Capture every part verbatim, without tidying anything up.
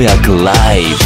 Noyak Live.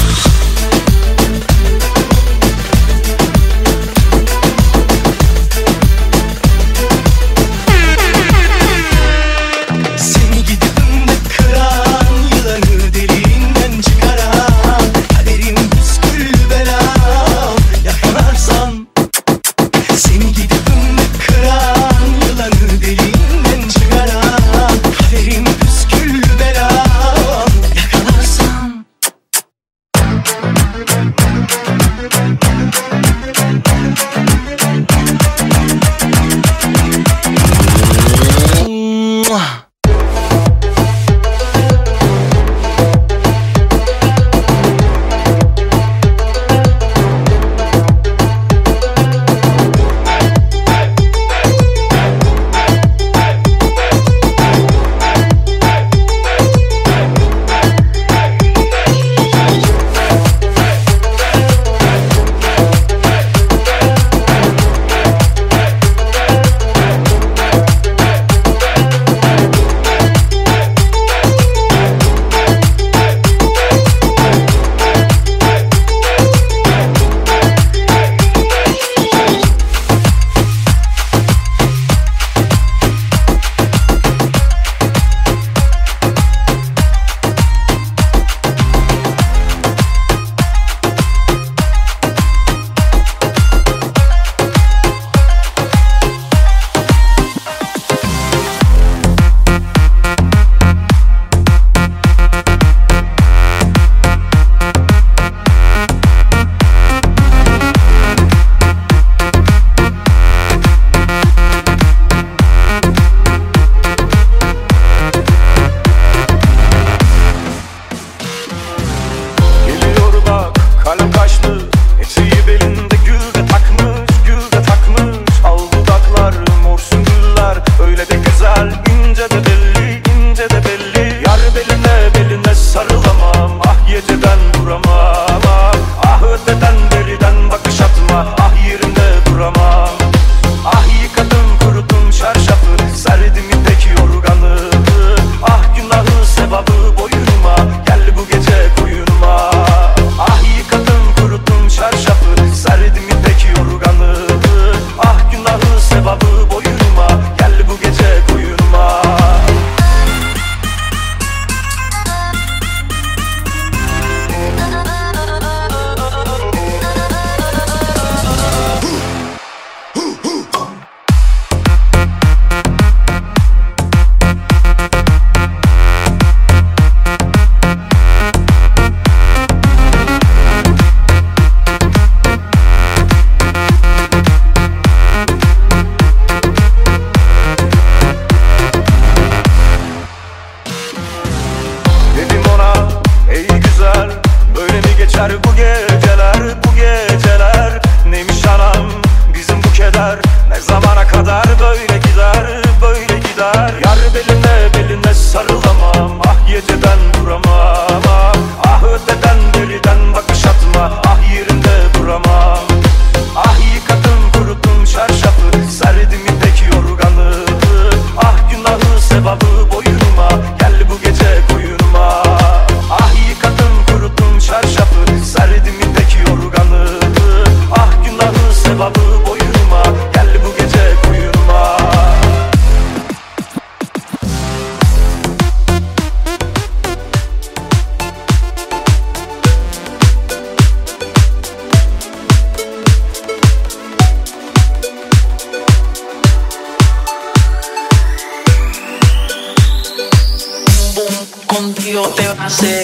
Contigo te va a hacer.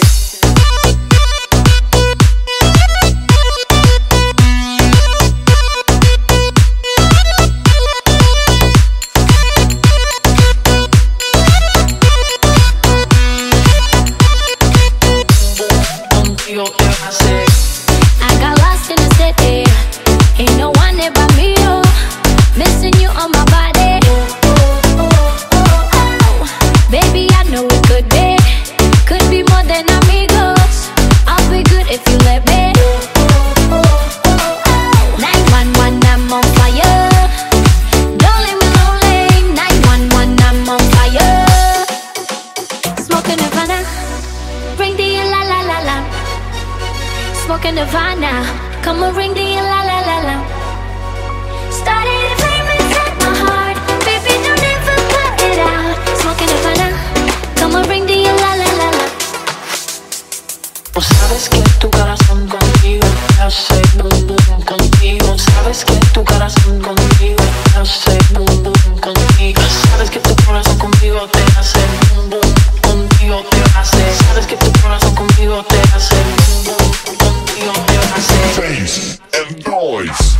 Contigo te va a hacer. I got lost in the city. Ain't no one there but me, oh. Missing you on my body. Oh, oh, oh, oh. Baby, I know it could be. Could be more than amigos. I'll be good if you let me. Oh, oh, oh, oh. nine one one, I'm on fire. Don't leave me lonely. nine one one, I'm on fire. Smoking Havana. Bring the la la la la. smoking Nirvana. Come and ring the la la la la. Started a flame inside my heart. Baby, don't ever cut it out. Smoking Nirvana. Come and ring the la la la la. Oh, sabes que tu corazón conmigo hace boom boom contigo. Sabes que tu corazón conmigo hace boom boom contigo. Sabes que tu corazón conmigo te hace boom boom contigo te hace. Sabes que tu corazón conmigo te hace boom boom contigo te hace. Bass and noise.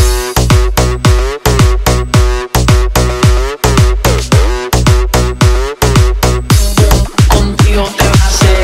Contigo te hace.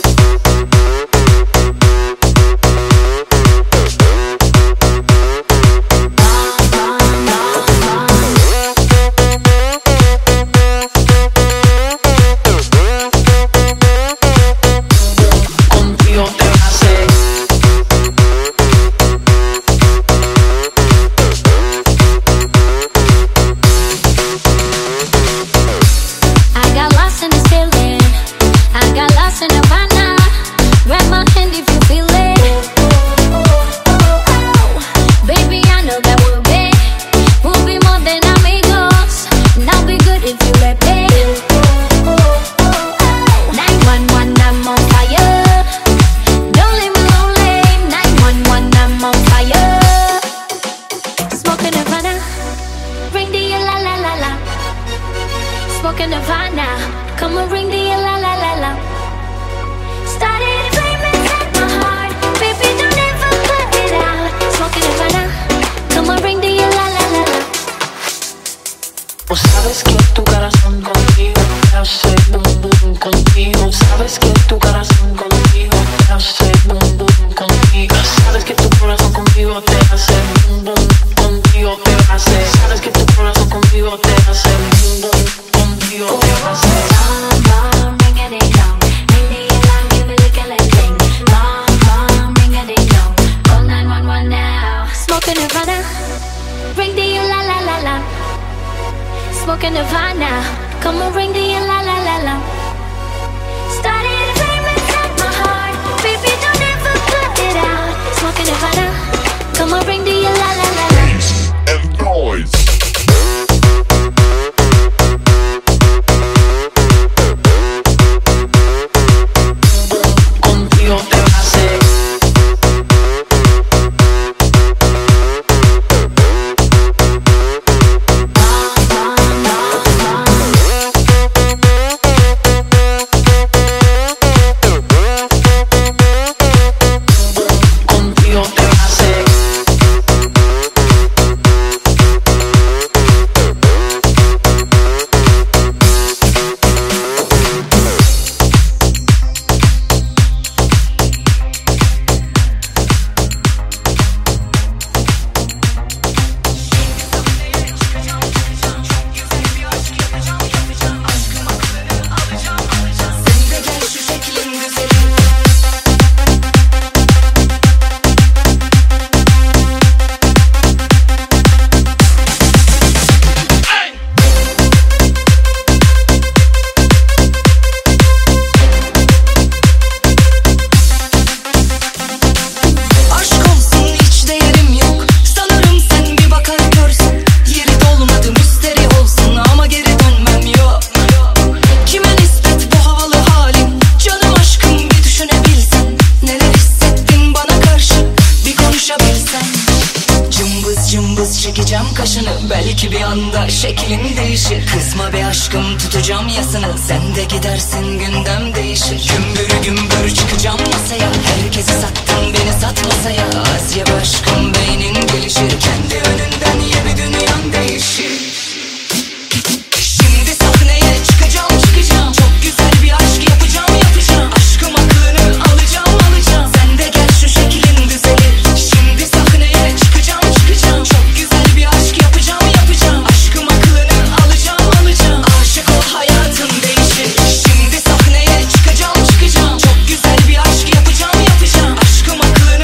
Smoking Nirvana, come and ring the la la la la. Started a flame inside my heart. Baby, don't ever cut it out. Smoking Nirvana, come and ring the la la la la. Oh, sabes que tu corazón contigo hace boom boom contigo. Sabes que tu corazón contigo hace boom boom contigo. Sabes que tu corazón contigo te hace boom boom contigo te hace. Sabes que tu corazón contigo te hace boom boom contigo te hace. Long, long, ring a ding dong, ring the alarm, give me lick a lick ding. Long, long, ring a ding dong, call nine one one now. Smoking Nirvana, ring the la la la la. Smoking Nirvana, come and ring the la la la la. Started a flame inside my heart. Baby, don't ever cut it out. Smoking Nirvana, come and ring the la la la la. Bass and noise. Contigo te hace. Contigo te hace. Çekeceğim kaşını, belki bir anda şeklin değişir. Kızma be aşkım, tutacağım yasını, sen de gidersin gündem değişir. Gümbür gümbür çıkacağım masaya, herkesi sattın beni sat masaya. Az ye be aşkım, beynin gelişir, kendi önünden ye bir dünyan değişir. Şimdi sahneye çıkacağım çıkacağım, çok güzel bir aşk yapacağım yapacağım. Aşkım aklını alacağım alacağım, sen de gel şu şeklin düzelir. Şimdi sahneye çıkacağım çıkacağım, çok güzel bir aşk yapacağım yapacağım. Aşkım aklını alacağım alacağım, aşık ol hayatın değişir. Şimdi sahneye çıkacağım çıkacağım, çok güzel bir aşk yapacağım yapacağım. Aşkım aklını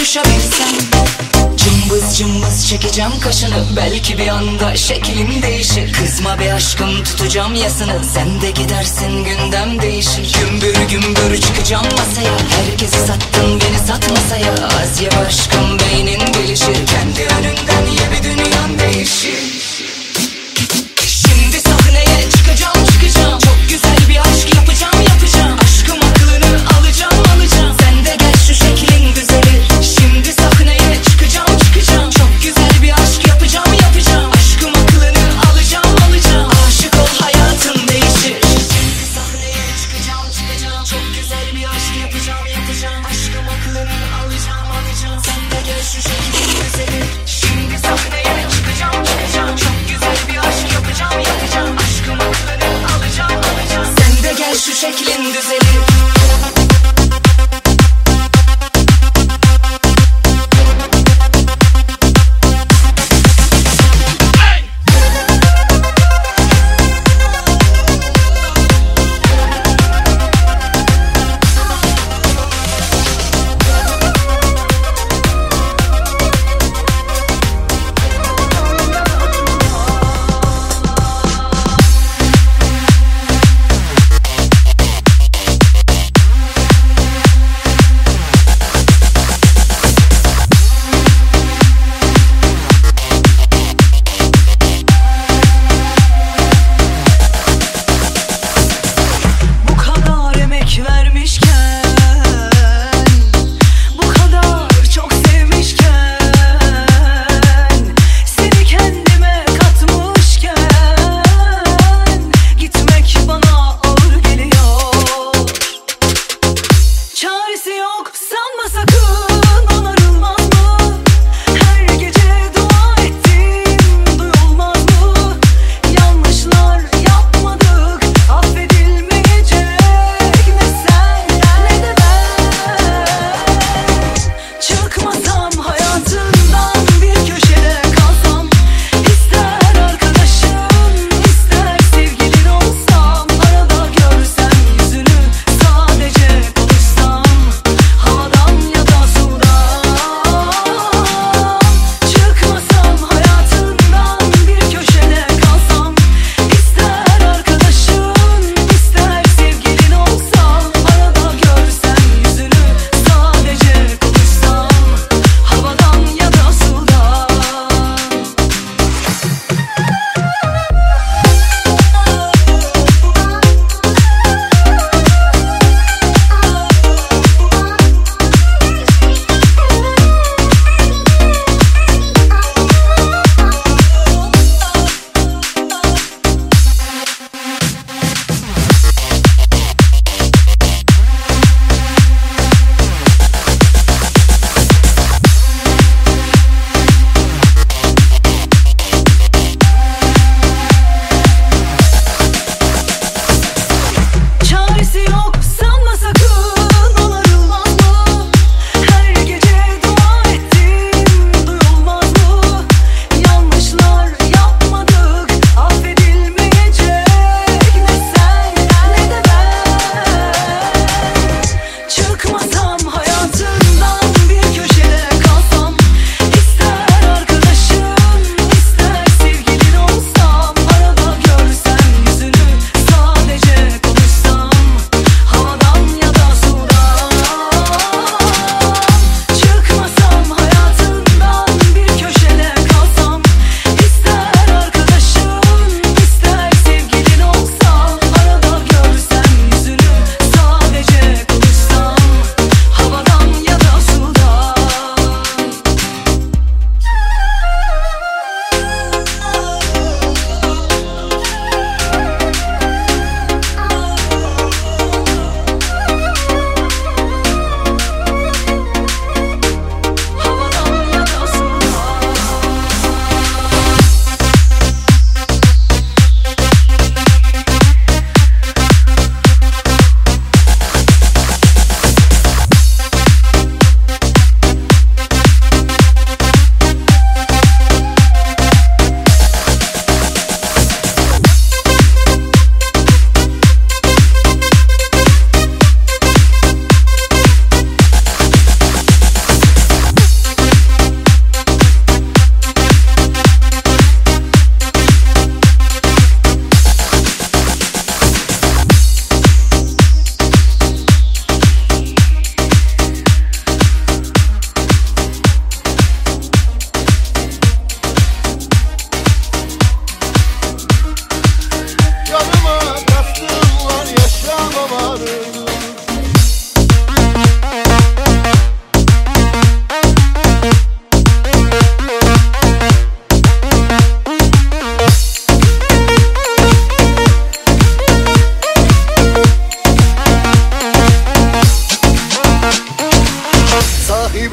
konuşabilsem. Cımbız cımbız çekeceğim kaşını, belki bir anda şeklin değişir. Kızma be aşkım, tutacağım yasını, sen de gidersin gündem değişir. Gümbür gümbür çıkacağım masaya, herkesi sattın beni sat masaya. Az ye aşkım, beynin gelişir, kendi önünden ye bir dünyan değişir. Şimdi sahneye çıkacağım çıkacağım, çok güzel bir aşk yapacağım yapacağım. Aşkım aklını alacağım alacağım, sen de gel şu şeklin düzelir. Şimdi sahneye çıkacağım çıkacağım, çok güzel bir aşk yapacağım yapacağım. Aşkım aklını alacağım alacağım, aşık ol hayatın değişir. Şimdi sahneye çıkacağım çıkacağım, çok güzel bir aşk yapacağım yapacağım. Aşkım aklını alacağım alacağım, sen de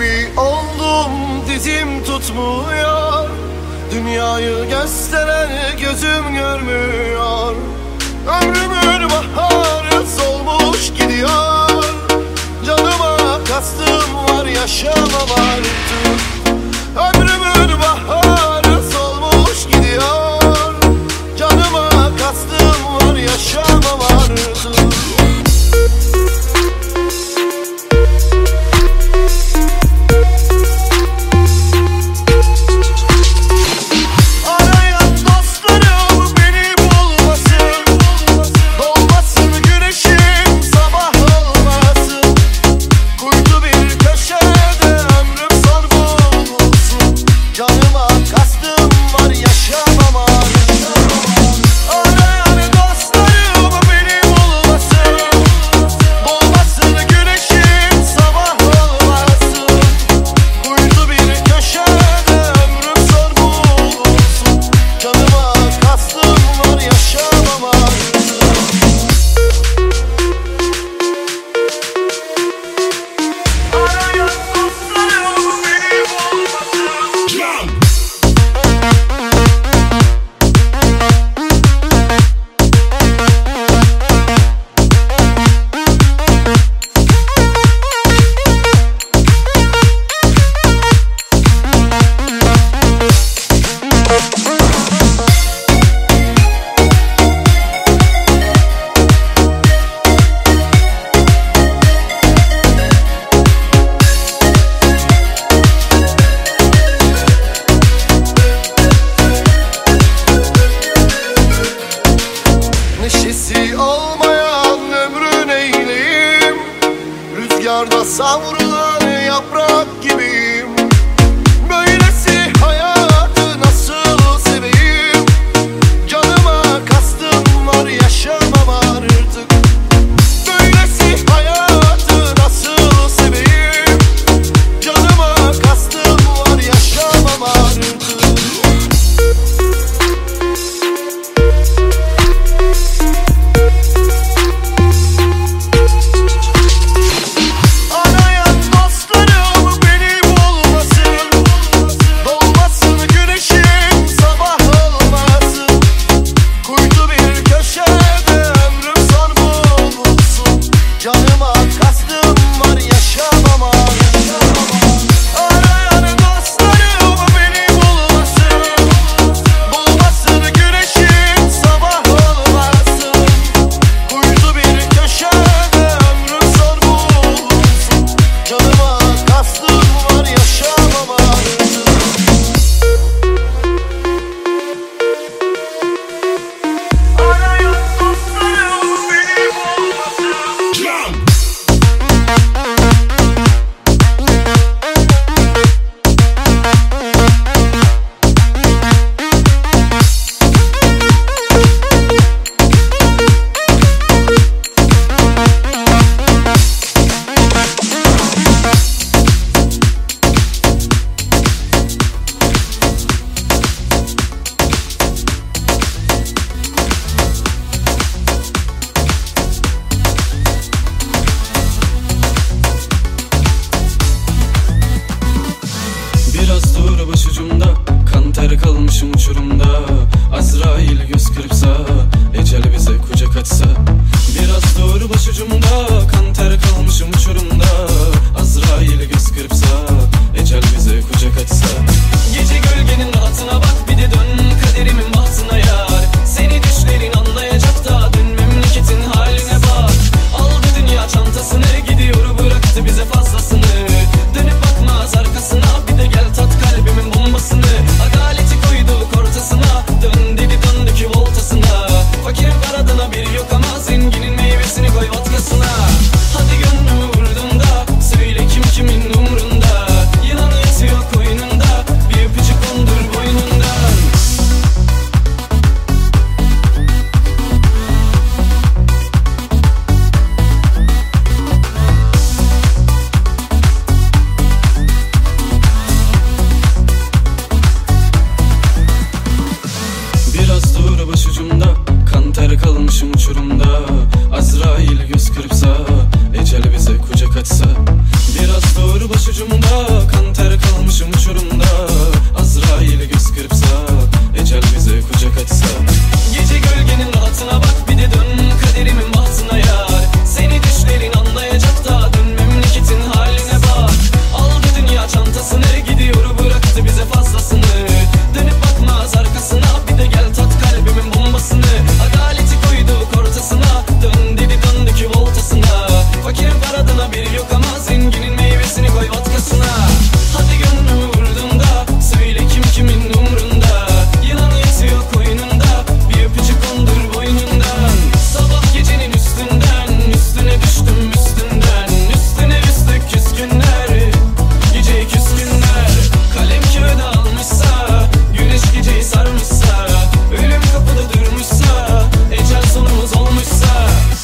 gibi oldum, dizim tutmuyor. Dünyayı gösteren gözüm görmüyor. Ömrümün baharı solmuş gidiyor. Canıma kastım var, yaşamam artık. Ömrümün baharı solmuş gidiyor. Canıma kastım var, yaşamam artık. Neşesi olmayan ömrün eyleyim. Rüzgarda savrulan yaprak gibiyim. Böylesi hayatı nasıl seveyim? Canıma kastım var, yaşamam artık. Böylesi hayatı nasıl seveyim? Canıma kastım var, yaşamam artık. Biraz dur başucumda, kan ter kalmışım uçurumda. Azrail göz kırpsa, ecel bize kucak açsa. Biraz dur başucumda, kan ter kalmışım uçurumda. Azrail göz kırpsa, ecel bize kucak açsa. Gece gölgenin rahatına bak, bir de dön kaderimin bahtına yar. Seni düşlerin anlayacak da, dün memleketin haline bak. Aldı dünya çantasını, gidiyor bıraktı bize fazlasını. Dönüp bakmaz arkasına, bir de gel tat kalbimin bombasını. Adaleti koyduk ortasına, dön dedi döndü ki voltasına. Fakirin paradına bir yok ama, zenginin meyvesini koy vodkasına. Hadi gönlümü vurdum da, söyle kim kimin umrunda. kucak açsa. Gece gölgenin rahatına bak, bir de dön kaderimin bahtına yar. Seni düşlerin anlayacak da dön memleketin haline bak. Aldı dünya çantasını, gidiyor bıraktı bize fazlasını. Dönüp bakmaz arkasına, bir de gel tat kalbimin bombasını. Adaleti koyduk ortasına, dön dedi döndü ki voltasına. Fakirin paradına bir yok ama zenginin meyvesini koy vodkasına. Hadi gönlümü vurdum da söyle kim kimin umrunda. Yılan yatıyor koynunda, bir öpücük kondur boynundan. Sabah gecenin üstünden, üstüne düştüm üstünden. Üstüne üstlük küskünler, geceyi küskünler. Kalem kağıda almışsa, güneş geceyi sarmışsa. Ölüm kapıda durmuşsa, ecel sonumuz olmuşsa.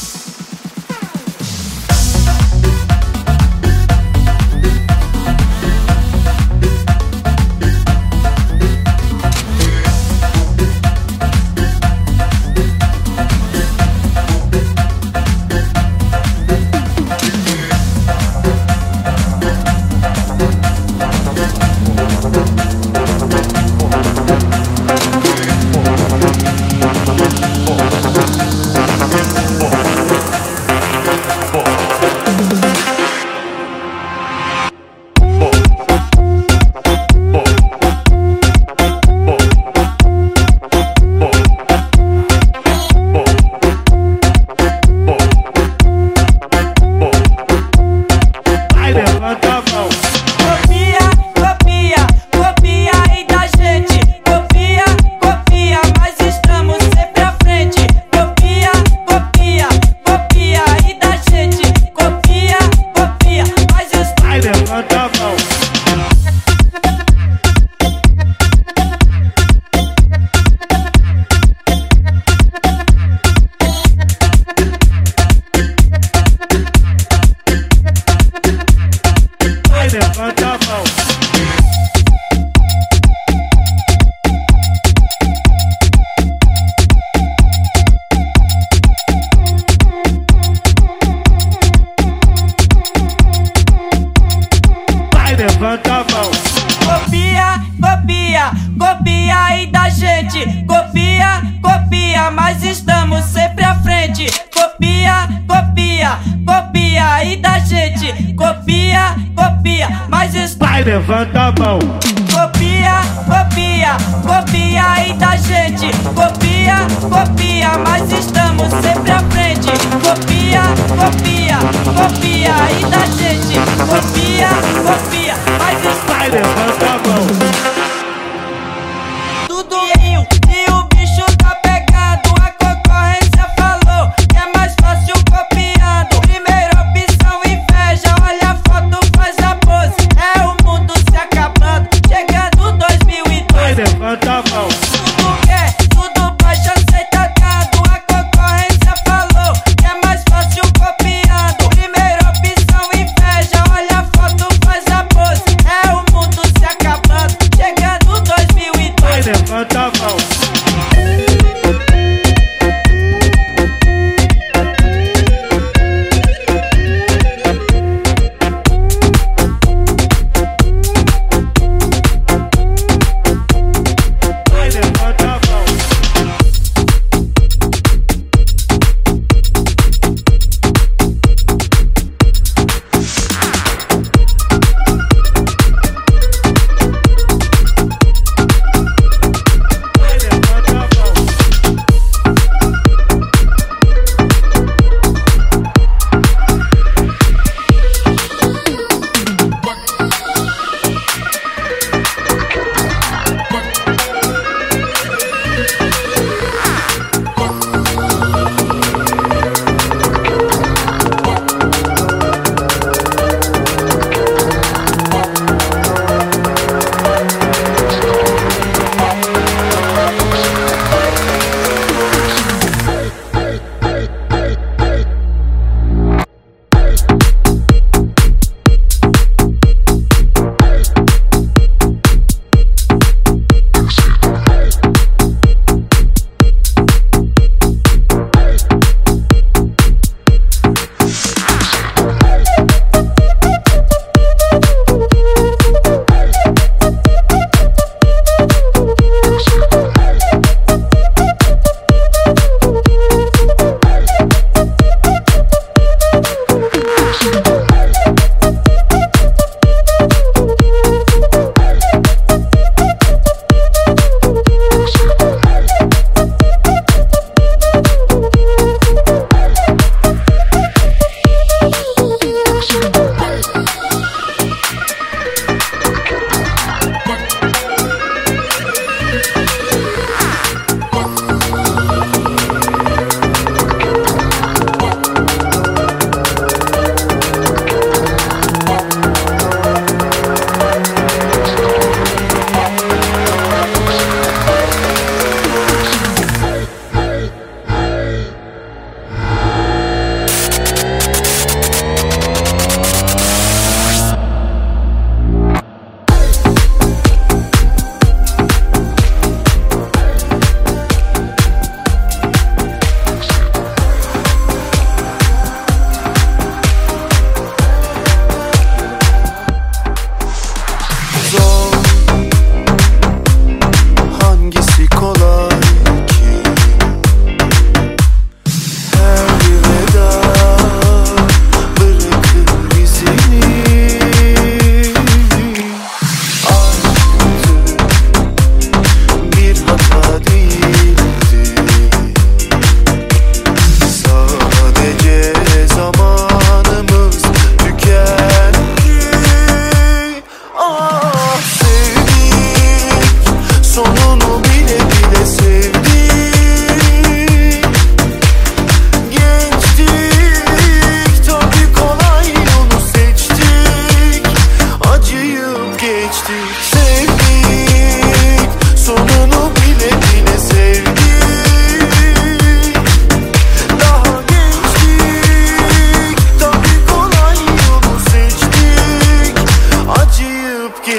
Levanta a mão. Copia, copia, copia aí da gente. Copia, copia, mas estamos sempre à frente. Copia, copia, copia aí da gente. Copia, copia, mas estamos... Vai, levanta a mão. Copia, copia, copia aí da gente. Copia, copia, mas estamos sempre à frente. Copia, copia, copia aí da gente. Copia, copia, mas estamos... Vai, levanta a mão. Tudo rio e o bicho tá pegando. A concorrência falou que é mais fácil copiando. Primeira opção, inveja. Olha a foto, faz a pose. É o mundo se acabando. Chegando dois mil e dois. Vai, levanta a mão. Tudo quer, tudo baixa, aceita dado. A concorrência falou que é mais fácil copiando. Primeira opção, inveja. Olha a foto, faz a pose.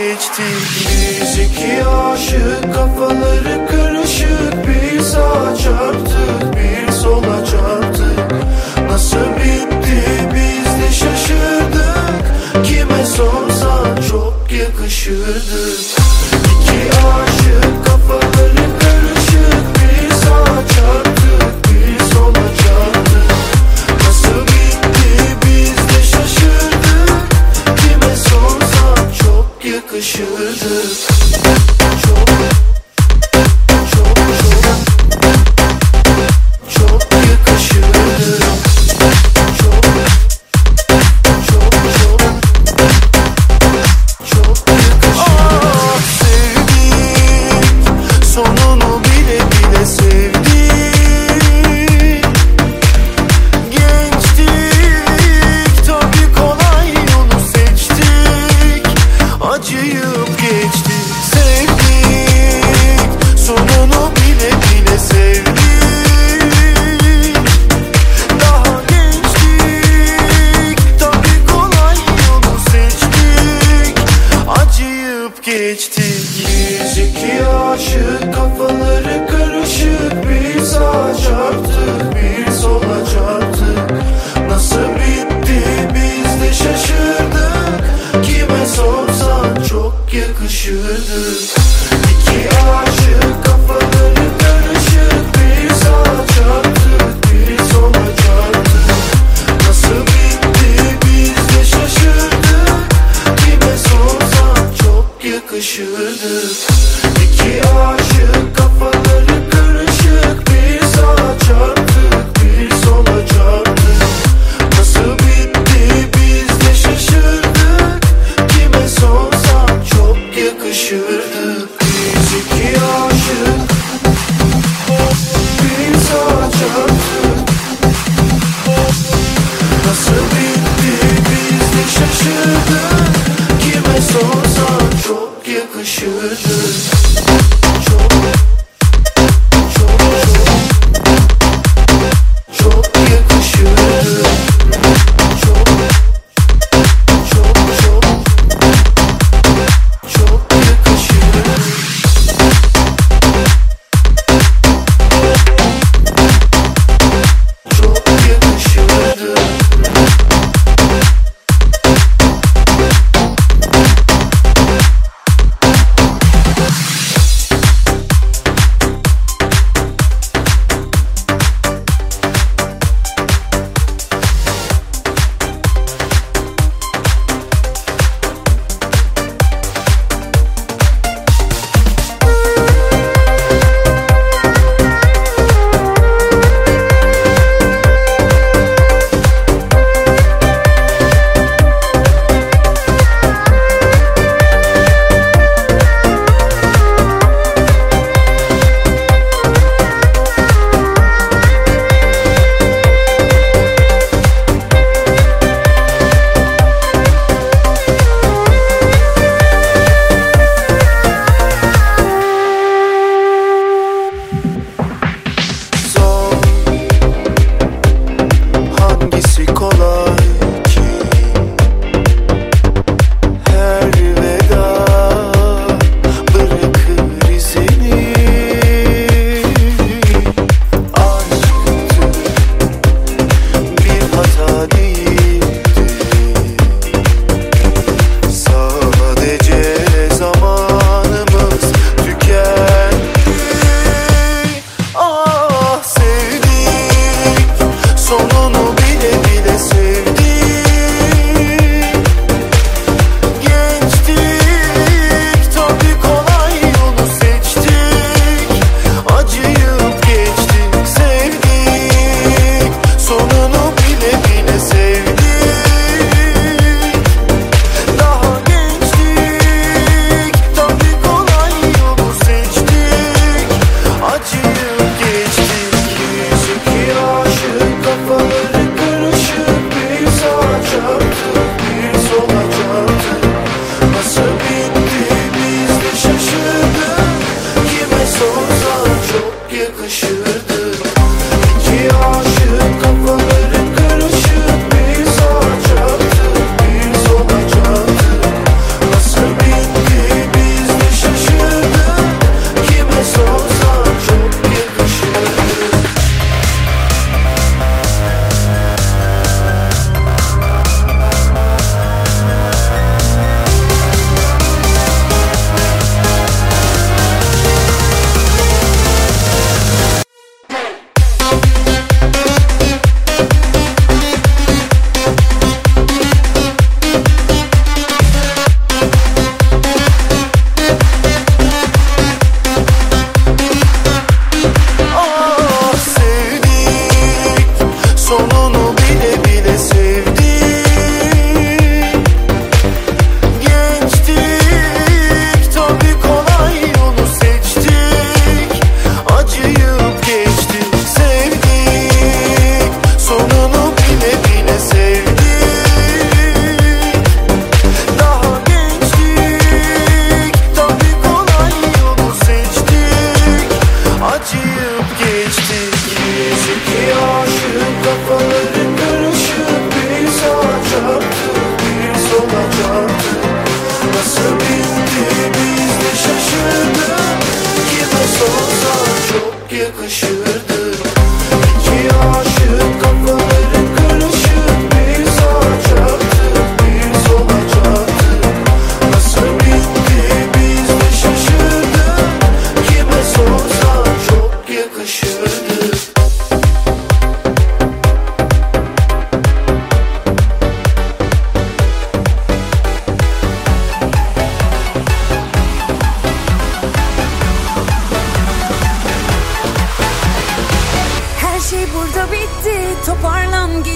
geçtik. Biz iki aşık, kafaları karışık, bir sağa çarptık, bir sola çarptık. Nasıl bitti biz de şaşırdık, kime sorsan çok yakışırdık. İki aşık, kafaları karışık, bir sağa çarptık, bir sola çarptık. Nasıl bitti biz de şaşırdık, kime sorsan çok yakışırdık. Çok, çok, çok, çok yakışırdık. Çok, çok, çok, çok yakışırdık. Ah, sevdik, sonunu bile bile sevdik. Gençtik, tabii kolay yolu seçtik. Acıyıp geçtik. Sevdik, sonunu bile bile sevdik. Daha gençtik, tabii kolay yolu seçtik. Acıyıp geçtik. Biz iki aşık, kafaları karışık, bir sağa çarptık, bir sola çarptık. Nasıl bitti biz de şaşırdık, kime sorsan çok yakışırdık. İki aşık, kafaları karışık, bir sağa çarptık, bir sola çarptık. Nasıl bitti biz de şaşırdık, kime sorsan çok yakışırdık. İki aşık, kafaları karışık, bir sağa çarptık, bir sola çarptık. Nasıl bitti biz de şaşırdık, kime sorsan çok yakışırdık. Biz iki aşık, bir sağa çarptık. Nasıl bitti biz de şaşırdık, kime sorsan çok yakışırdık. Çok, çok, çok, çok yakışırdık. Çok, çok, çok, çok yakışırdık. Çok yakışırdık.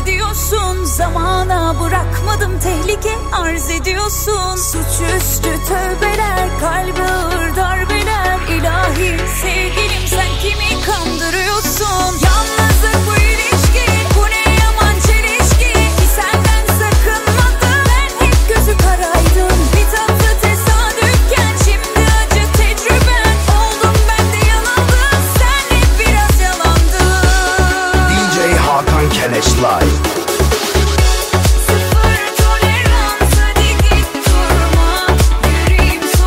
ediyorsun. Zamana bırakmadım, tehlike arz ediyorsun. Suçüstü tövbeler, kalbe ağır darbeler. İlahi sevgilim, sen kimi kandırıyorsun? Yalnızlık bu ilişki, bu ne yaman çelişki. Ki senden sakınmadım, ben hep gözü karaydım. Bir tatlı tesadüfken şimdi acı tecrüben. Oldum ben de yanıldım, sen hep biraz yalandın. D J Hakan Keleş Live. Sıfır tolerans, hadi git durma. Yüreğim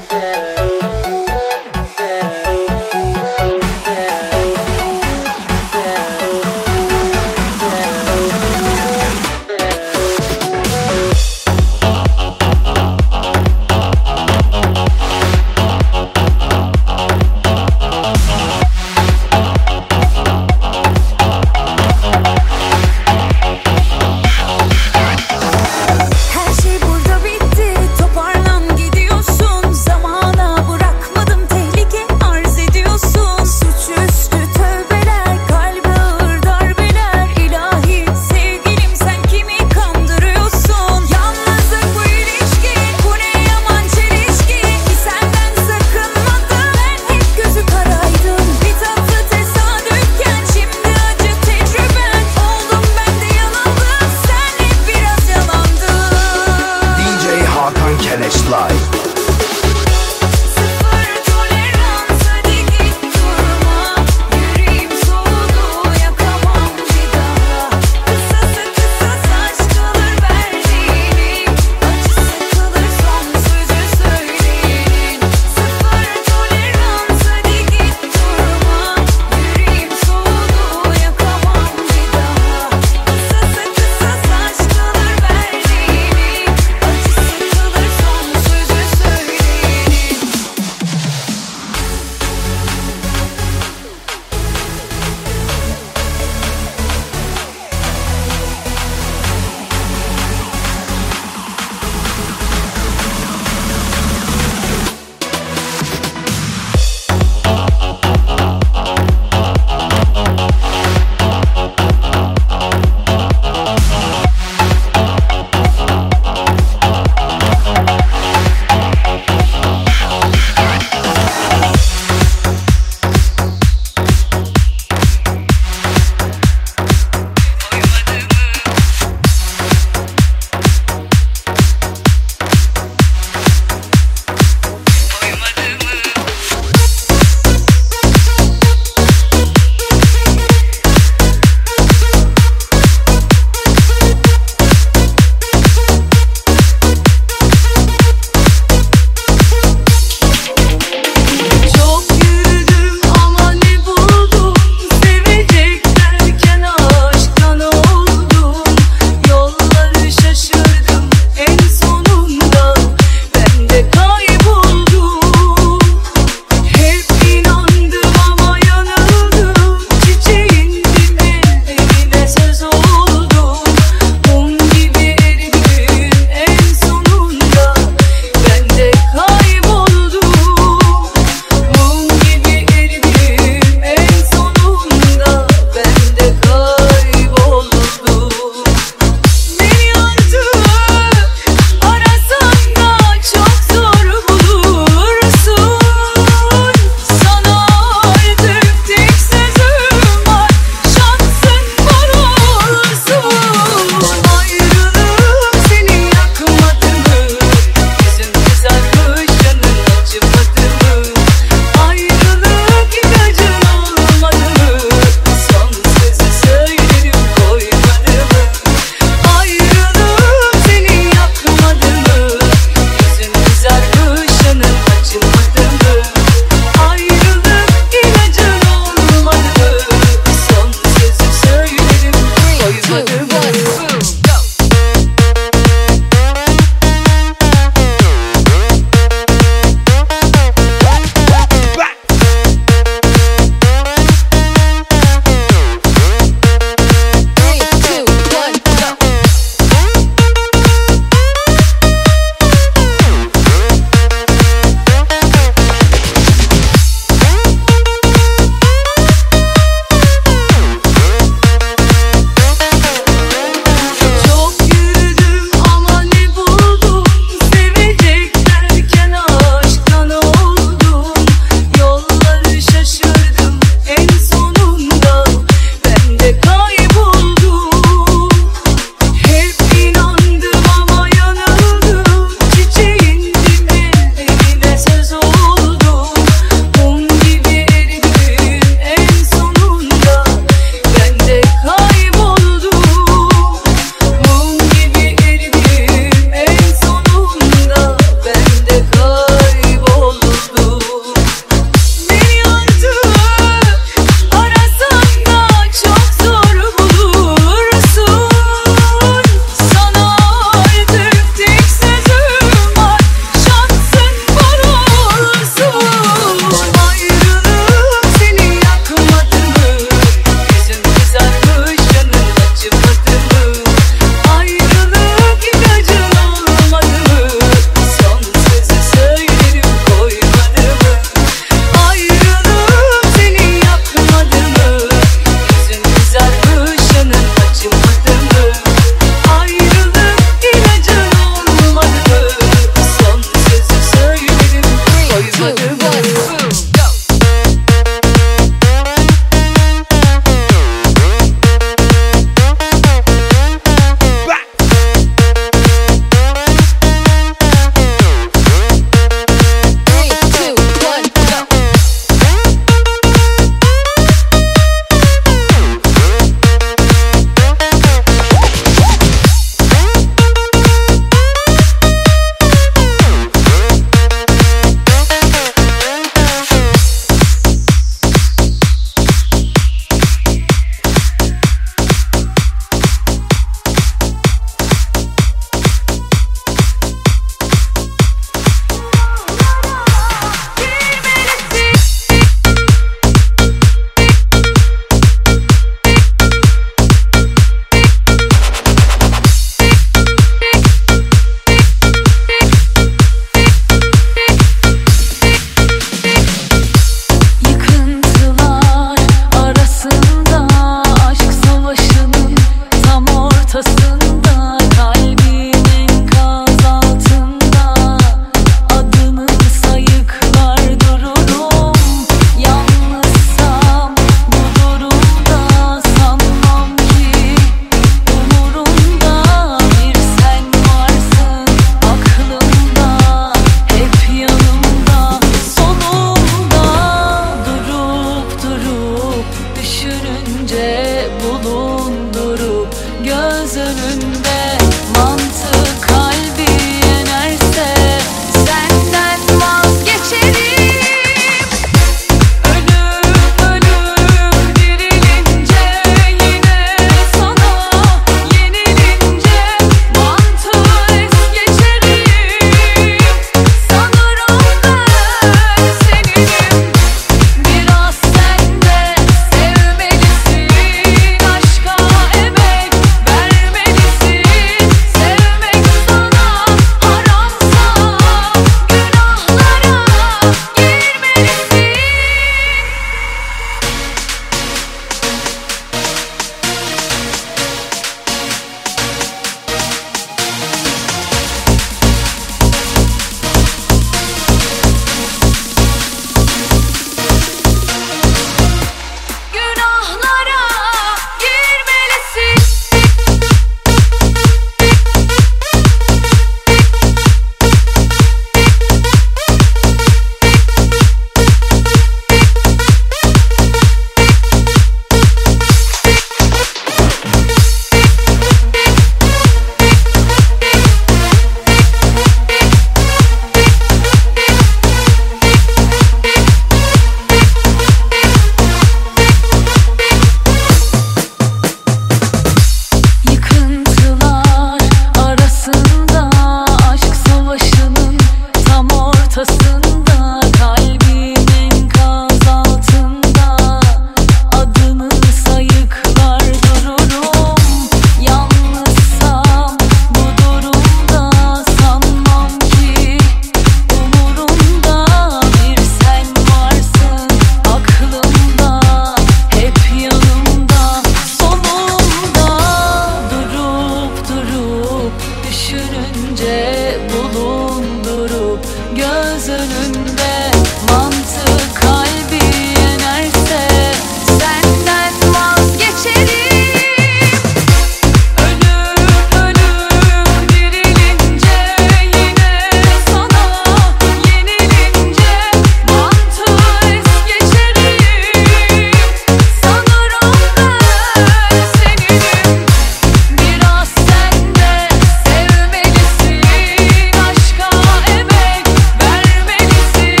Sevmelisin, aşka emek vermelisin.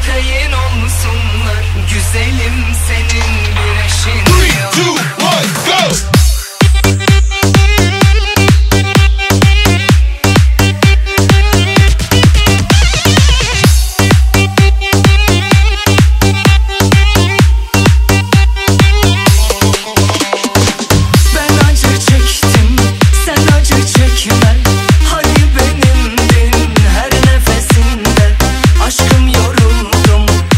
protein olsunlar. Güzelim senin bir eşin yok. Three, two, one, go! Hadi benimdin her nefesinde. Aşkım yoruldum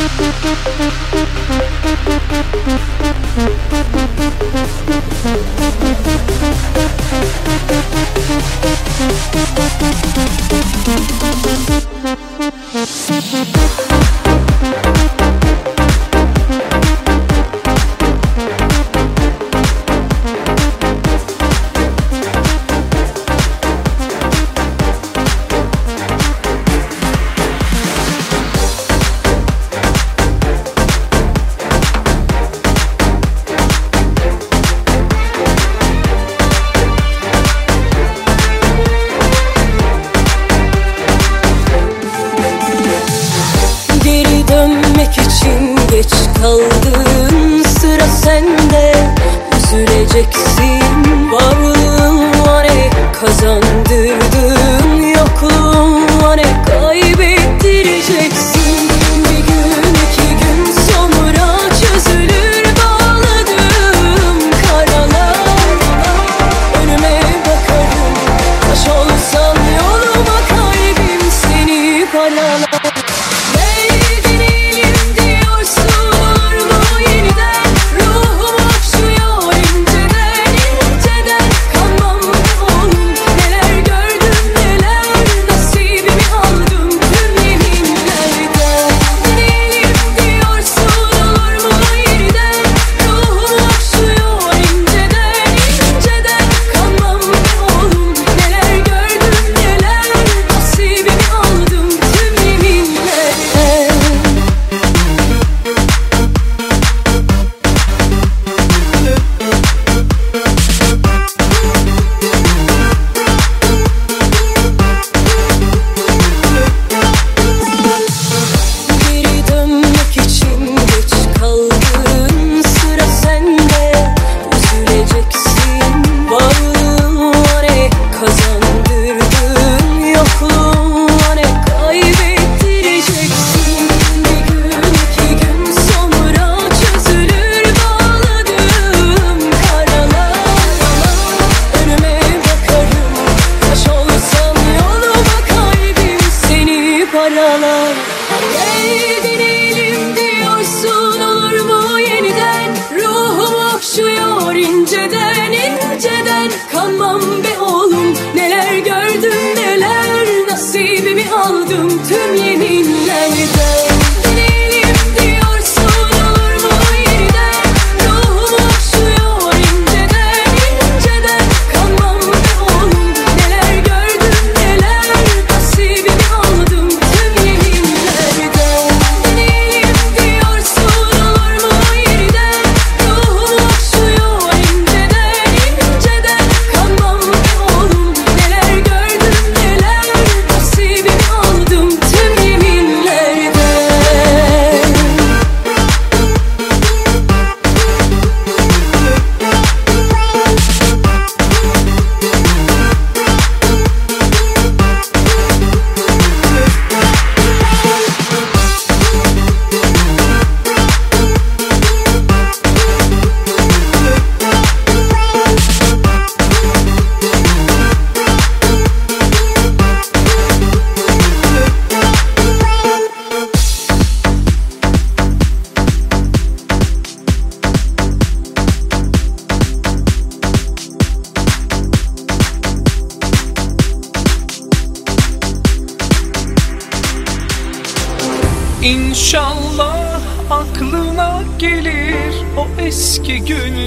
İnşallah aklına gelir o eski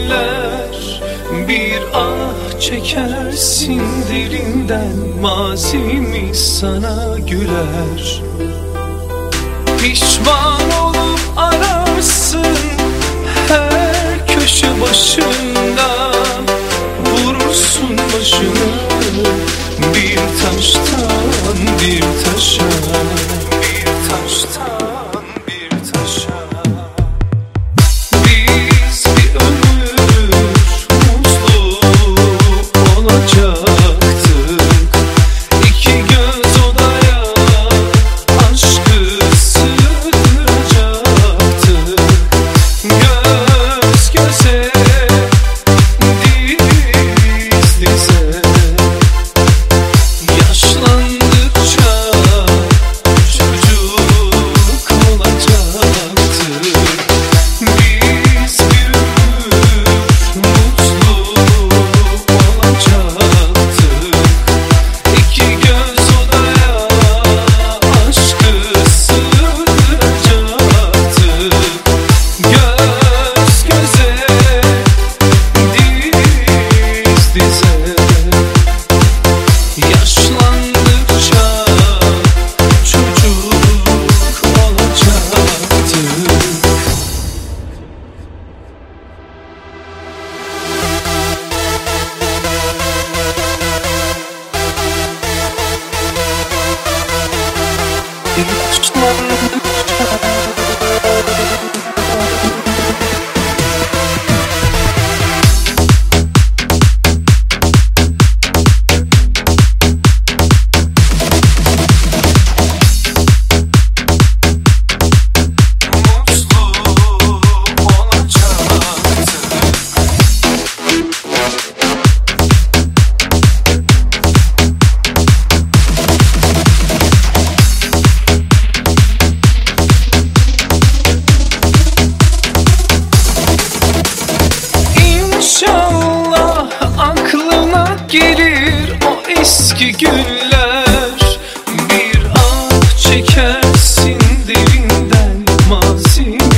günler. Bir ah çekersin derinden, mazimiz sana güler. Pişman olup ararsın her köşe başında, vurursun başını bir taştan bir taşa, bir taştan bir taşa. Biz bir ömür mutlu olacaktık, iki göz odaya aşkı sığdıracaktık. Göz göze, diz dize, yaşlandıkça çocuk olacaktık. güller, bir ah çekersin derinden mazimize.